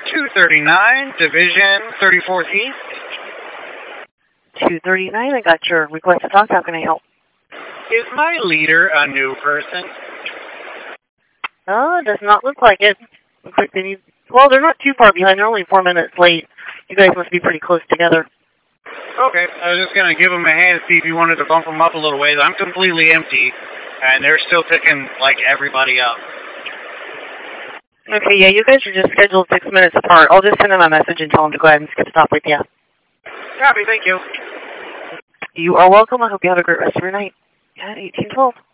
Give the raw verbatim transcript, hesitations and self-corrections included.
two thirty-nine, Division thirty-fourth East. two thirty-nine, I got your request to talk. How can I help? Is my leader a new person? Oh, it does not look like it. Looks like they need... Well, they're not too far behind. They're only four minutes late. You guys must be pretty close together. Okay, I was just going to give him a hand, see if he wanted to bump him up a little ways. I'm completely empty, and they're still picking, like, everybody up. Okay, yeah, you guys are just scheduled six minutes apart. I'll just send him a message and tell him to go ahead and skip stop with you. Copy, thank you. You are welcome. I hope you have a great rest of your night. At eighteen twelve.